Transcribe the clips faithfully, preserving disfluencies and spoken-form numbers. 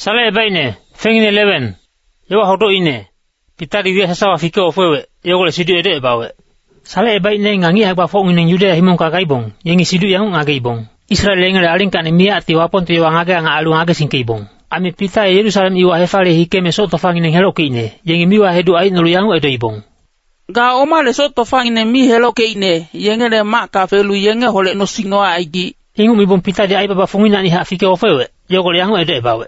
Sale baine, fengine leven. Yo hodo ine. Pitari dia sasawa fike ofewe, yo gole sidu ede bawe. Sale baine ngangi hak ba fong ning Yudea himong ka kaibong, yengi sidu yang ngagaibong. Israel ngale aling kan mia ati wapon tu yang ngaga nga alu ngaga singkaibong. Ami pita Yerusalem iwa hefale hike me soto fangine helo kine, yengi miwa hedu ai nulu yang edo ibong. Ga oma le soto fangine mi helo kine, yengi le maka felu yengi hole no sinoa aigi. Ingu mi bom pita di ai baba fungina ni hak fike ofewe, yo gole yang edo bawe.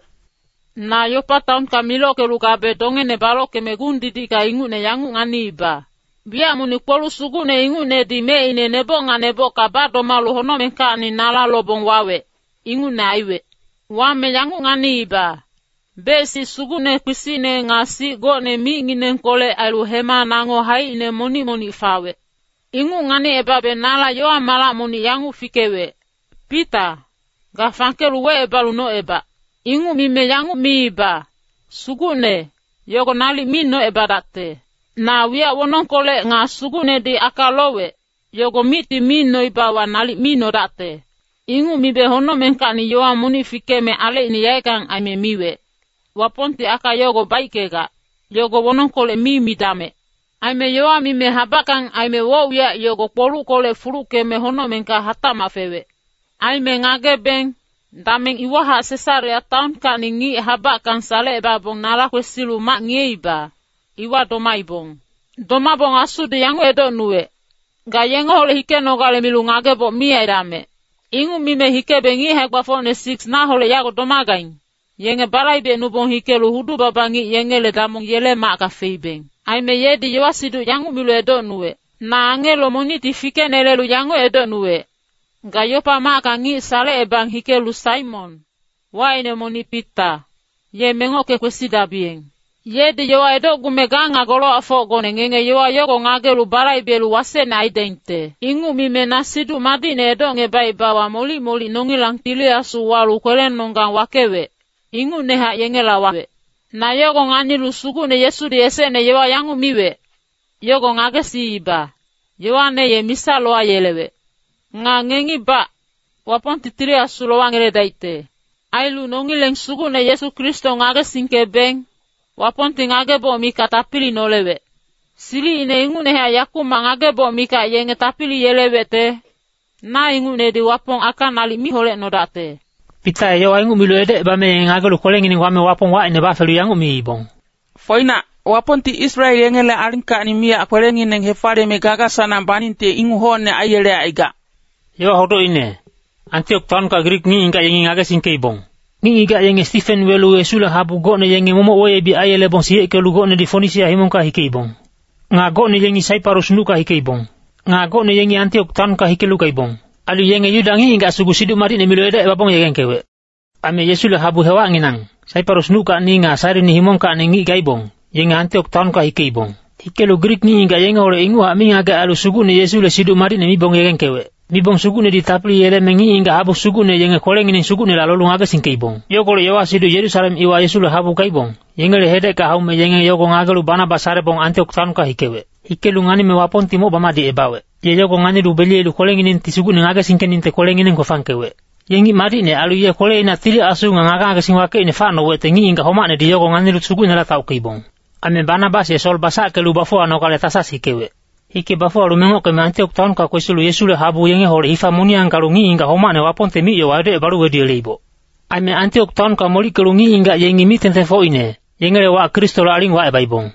Na yo pataun kamilo ke luka betonge ne balo ke megundi di ka ingu ne yangu ngani ba. Bia muni polu sugu ne ingu ne di me ine nebo nga nebo ka bado malu hono menka ni nala lobong wawe. Ingu ne aiwe. Wame yangu ngani ba. Besi sugu ne kusine ngasi go ne mi ngine kole alu hema nango hai ne moni moni fawe. Ingu ngani eba be nala yo amala muni yangu fikewe. Pita. Ga fankelu we eba luno eba. Ingu mi me yangu mi ba. Sugune, yogo nali mi no ebadate. Na wia wononkole nga sugune di akalowe, yogo miti mi no ibawa nali mi no date. Ingu mi be hono menkani yoa muni fike me ale ni yegang aime miwe. Waponti aka yogo baikega, yogo wononkole mi mi dame. Aime yoa mi me habakang aime wo wia yogo polu kole furuke me hono menka hata mafewe. Aime ngage beng. Dameng iwaha sesare ya taun ka ningi haba kan sale babong nala kwesilu mak ngeiba. Iwa doma ibong. Doma bong asu de yangu edo nuwe. Ga yengo hole hike no gale milu ngage bo miya idame. Ingu mime hike bengi hekwa fone six na hole yago doma gain. Yenge balai be nubong hike lu hudu babangi yenge le damong yele mak ka feibeng. Aime yedi yewa sidu yangu milu edo nuwe. Na angelo moniti fike nelelu yangu edo nuwe. Gayopa maka ngi sale ebang hikelu Simon. Waine moni pita. Ye mengoke kwesida bieng. Ye di yowa edo gumeganga golo afo gone ngenge yowa yogo ngagelu barai belu wase na idente. Ingu mime nasidu madine edo ngebai bawa moli moli nongilang tili asu walu kwelen nongang wakewe. Ingu neha yengela wawe. Na yogo nganilu sugu ne Yesu di ese ne yowa yangu miwe. Yogo ngage si iba. Yowa ne ye misalo ayelewe. Nga ngengi ba, wapon titiri asulo wangere daite. Ailu nongi leng sugu ne Yesu Kristo ngage sinke beng, wapon ti ngage bo mika tapili nolewe. Sili ine ingu neha yakuma ngage bo mika yenge tapili yelewe te, na ingu ne di wapon akan nali mihole nodate. Pita yo ingu milu ede ba me ngage lu koleng ini wame wapon wa ine ba felu yangu mi ibong. Foina, wapon ti Israel yenge le arinka ni mia kolengi neng hefade me gaga sana baninte ingu hone ayele aiga. Yo hodo ine. Antiok ton ka Greek ni inga yengi ngaga singkei bong. Ni iga yengi Stephen welu esula habu gone yengi momo oye bi ayele bong siye ke lu gone di Fonisia himong ka hikei bong. Nga gone yengi Cyprus nu ka hikei bong. Nga gone yengi Antiok ton ka hikelu kai bong. Alu yengi yudangi inga sugu sidu mari ne milu ede babong yegen kewe. Ame yesula habu hewa nginang. Cyprus nu ka ni nga sari ni himong ka nengi gai bong. Yengi Antiok ton ka hikei bong. Hikelu Greek ni inga yengi hore ingu ha mi ngaga alu sugu ne yesula sidu mari ne mi bong yegen kewe. Mi bong sugu ne di tapli yele mengi inga habu sugu ne yenge koleng ini sugu ne lalu ngaga singkei bong. Yo kole yawa sidu Yerusalem iwa Yesula habu kai bong. Yenge le hede ka haume yenge yoko ngagalu bana basare bong Antiok tan ka hikewe. Hikelu ngani me wapon timo bama di ebawe. Ye yoko ngani lu beli lu koleng ini ti sugu ne ngaga singken inte koleng ini ko fankewe. Yengi mari ne alu ye kole ina tili asu ngaga ngaga singwake ini fano we tengi inga homa ne di yoko ngani lu sugu ne la tau kai bong. Ame bana bas ye sol basa ke lu bafo anokale tasas hikewe. Ike bafo alu mengo ke me Antiok tan ka kwesulu Yesula habu yenge hore hifa muni angalungi inga homa ne wapon temi yo wade baru we di leibo. Ame Antiok tan ka moli kelungi inga yengi miten te fo ine. Yenge le wa Kristo la aling wa e baibong.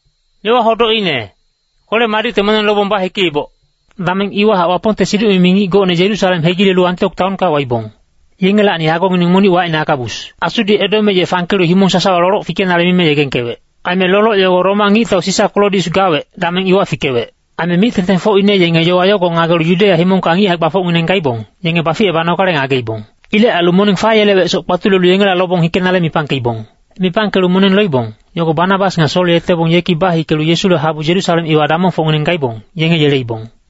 Yo hodo ine. Kole mari te manen lobong ba hekibo. Dameng iwa ha wapon te sidu mingi go ne Jerusalem hegile lu Antiok tan ka waibong. Yenge la ni hagong ning muni wa ina kabus. Asudi edome je fankelu himong sasa lolo fiken ale mime yegen kewe. Ame lolo yo Roma ngi tau sisa Claudius gawe. Dameng iwa fikewe. Ame mi tenten fo ine yenge yo ayo ko ngagalu Judea himong kangi hak bafo nginen kaibong. Yenge bafi e bano kare ngageibong. Ile alu moning faye lewe sok patulu lu yenge la lobong hikenale mi pangkeibong. Mi pangkelu monen loibong. Yoko Barnabas nga soli ete bong yeki bahi kelu Yesula habu Jerusalem iwa damong fo nginen kaibong. Yenge yeleibong.